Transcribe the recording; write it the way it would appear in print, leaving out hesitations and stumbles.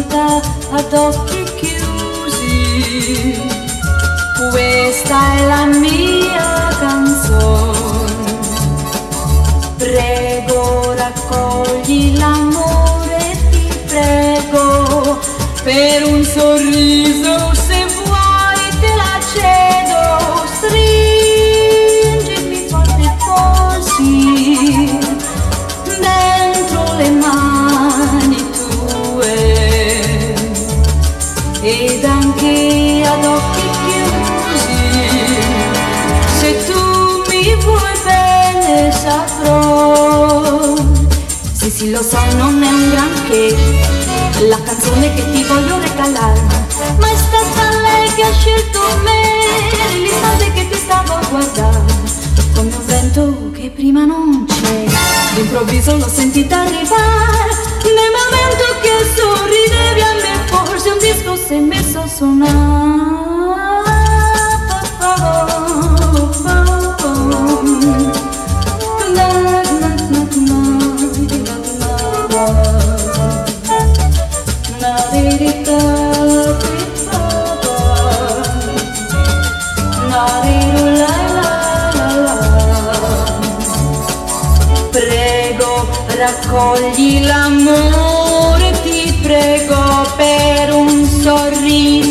solita ad occhi chiusi. Questa è la mia canzone. Prego, raccogli l'amore, ti prego, per un sorriso se vuoi te la cedo. Stringimi forte così dentro le mani tue, ed anche ad occhi chiusi, se tu mi vuoi bene saprò. Sì, lo so, non è un granché la canzone che ti voglio regalare, ma è stata lei che ha scelto me nell'istante che ti stavo a guardare. Come un vento che prima non c'è, d'improvviso l'ho sentita arrivare, nel momento che sorridevi a me forse un disco si è messo a suonare. Prego, raccogli l'amore, ti prego, per un sorriso